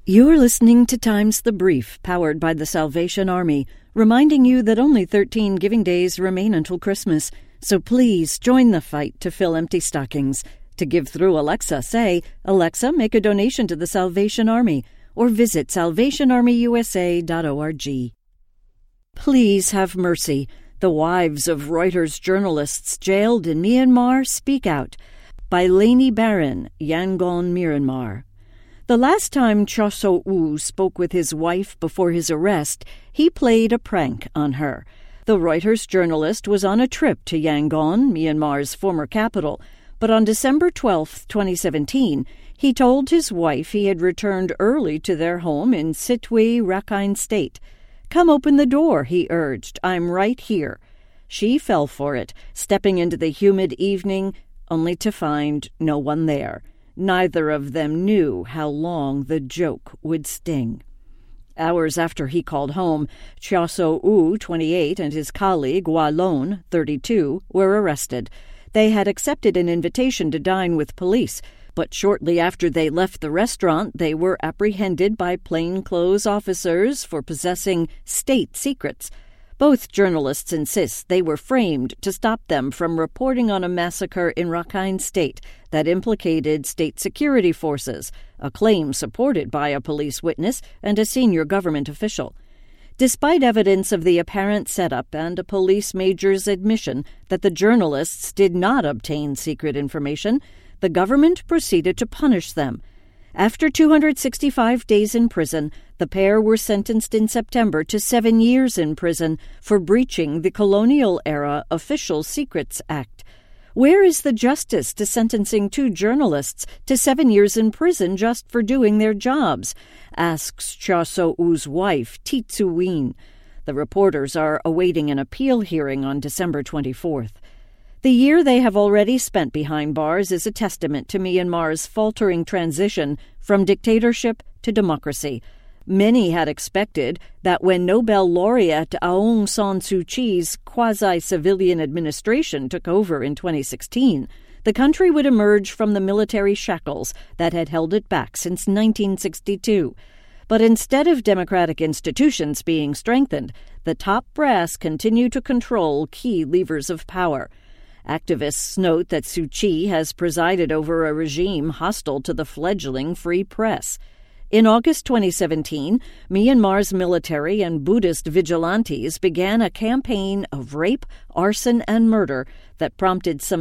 You're listening to Times the Brief, powered by the Salvation Army, reminding you that only 13 giving days remain until Christmas. So please join the fight to fill empty stockings. To give through Alexa, say, "Alexa, make a donation to the Salvation Army," or visit salvationarmyusa.org. Please have mercy. The wives of Reuters journalists jailed in Myanmar speak out. By Lainey Barron, Yangon, Myanmar. The last time Kyaw Soe-oo spoke with his wife before his arrest, he played a prank on her. The Reuters journalist was on a trip to Yangon, Myanmar's former capital, but on December 12, 2017, he told his wife he had returned early to their home in Sitwe, Rakhine State. "Come open the door," he urged. "I'm right here." She fell for it, stepping into the humid evening, only to find no one there. Neither of them knew how long the joke would sting. Hours after he called home, Kyaw Soe-oo, 28, and his colleague, Wa Lone, 32, were arrested. They had accepted an invitation to dine with police, but shortly after they left the restaurant, they were apprehended by plainclothes officers for possessing state secrets. Both journalists insist they were framed to stop them from reporting on a massacre in Rakhine State that implicated state security forces, a claim supported by a police witness and a senior government official. Despite evidence of the apparent setup and a police major's admission that the journalists did not obtain secret information, the government proceeded to punish them. After 265 days in prison, the pair were sentenced in September to 7 years in prison for breaching the colonial-era Official Secrets Act. Where is the justice to sentencing two journalists to 7 years in prison just for doing their jobs? Asks Kyaw Soe-oo's wife, Teet Soo Ween. The reporters are awaiting an appeal hearing on December 24th. The year they have already spent behind bars is a testament to Myanmar's faltering transition from dictatorship to democracy. Many had expected that when Nobel laureate Aung San Suu Kyi's quasi-civilian administration took over in 2016, the country would emerge from the military shackles that had held it back since 1962. But instead of democratic institutions being strengthened, the top brass continue to control key levers of power. Activists note that Suu Kyi has presided over a regime hostile to the fledgling free press. In August 2017, Myanmar's military and Buddhist vigilantes began a campaign of rape, arson, and murder that prompted some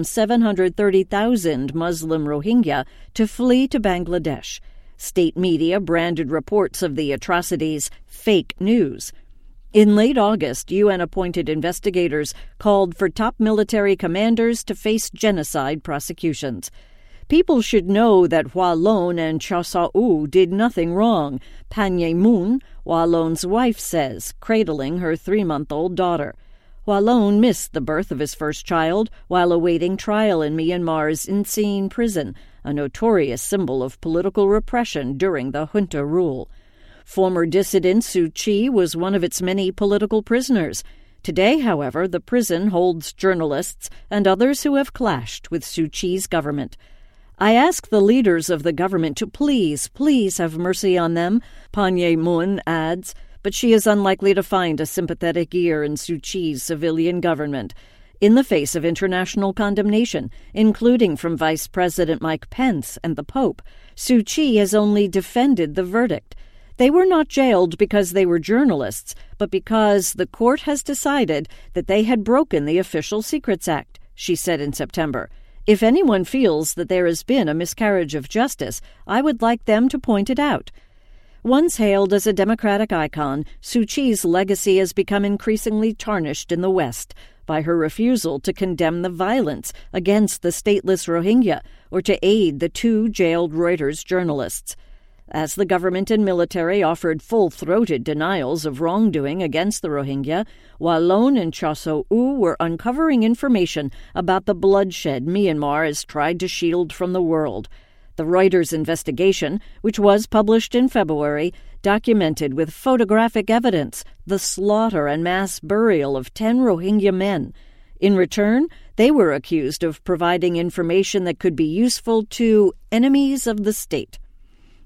730,000 Muslim Rohingya to flee to Bangladesh. State media branded reports of the atrocities fake news. In late August, UN-appointed investigators called for top military commanders to face genocide prosecutions. People should know that Wa Lone and Kyaw Soe-oo did nothing wrong, Panye Moon, Wa Lone's wife says, cradling her 3-month-old daughter. Wa Lone missed the birth of his first child while awaiting trial in Myanmar's Insein prison, a notorious symbol of political repression during the junta rule. Former dissident Suu Kyi was one of its many political prisoners. Today, however, the prison holds journalists and others who have clashed with Suu Kyi's government. "I ask the leaders of the government to please have mercy on them," Panye Moon adds, but she is unlikely to find a sympathetic ear in Suu Kyi's civilian government. In the face of international condemnation, including from Vice President Mike Pence and the Pope, Suu Kyi has only defended the verdict. They were not jailed because they were journalists, but because the court has decided that they had broken the Official Secrets Act, she said in September. "If anyone feels that there has been a miscarriage of justice, I would like them to point it out." Once hailed as a democratic icon, Suu Kyi's legacy has become increasingly tarnished in the West by her refusal to condemn the violence against the stateless Rohingya or to aid the two jailed Reuters journalists. As the government and military offered full-throated denials of wrongdoing against the Rohingya, Wa Lone and Kyaw Soe-oo were uncovering information about the bloodshed Myanmar has tried to shield from the world. The Reuters investigation, which was published in February, documented with photographic evidence the slaughter and mass burial of 10 Rohingya men. In return, they were accused of providing information that could be useful to enemies of the state.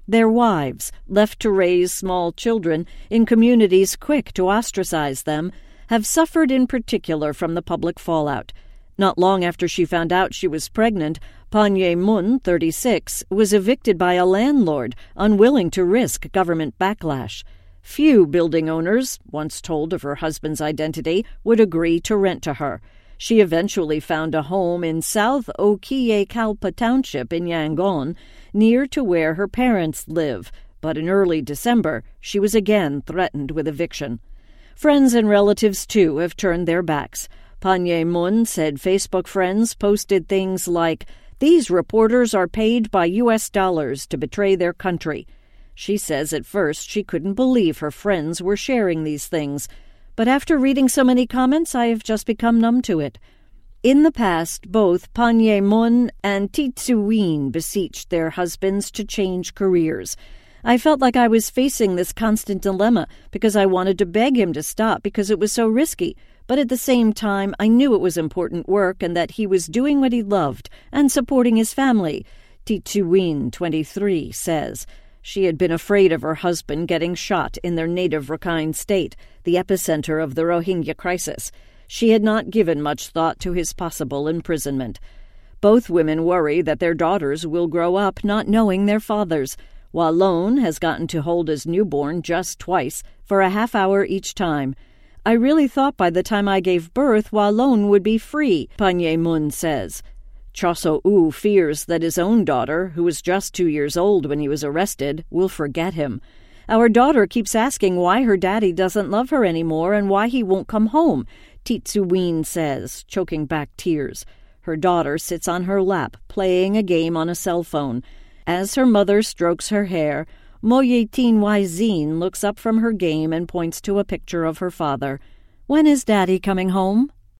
Their wives, left to raise small children in communities quick to ostracize them, have suffered in particular from the public fallout. Not long after she found out she was pregnant, Pan Ye-mun, 36, was evicted by a landlord unwilling to risk government backlash. Few building owners, once told of her husband's identity, would agree to rent to her. She eventually found a home in South Okiye-kalpa Township in Yangon, near to where her parents live, but in early December she was again threatened with eviction. Friends and relatives, too, have turned their backs. Pan Ye-mun said Facebook friends posted things like, "These reporters are paid by U.S. dollars to betray their country." She says at first she couldn't believe her friends were sharing these things, but after reading so many comments, I have just become numb to it. In the past, both Pan Ye-mun and Thi Tzu-win beseeched their husbands to change careers. I felt like I was facing this constant dilemma because I wanted to beg him to stop because it was so risky, but at the same time I knew it was important work and that he was doing what he loved and supporting his family. Thi Tzu-win, 23, says she had been afraid of her husband getting shot in their native Rakhine state, the epicenter of the Rohingya crisis. She had not given much thought to his possible imprisonment. Both women worry that their daughters will grow up not knowing their fathers. Wallon has gotten to hold his newborn just twice, for a half hour each time. I really thought by the time I gave birth, Wallon would be free, Pan Ye-mun says. Choso-u fears that his own daughter, who was just 2 years old when he was arrested, will forget him. Our daughter keeps asking why her daddy doesn't love her anymore and why he won't come home, Thi Tzu-win says, choking back tears. Her daughter sits on her lap, playing a game on a cell phone. As her mother strokes her hair, Moye-tin Wai-zin looks up from her game and points to a picture of her father. "When is Daddy coming home?"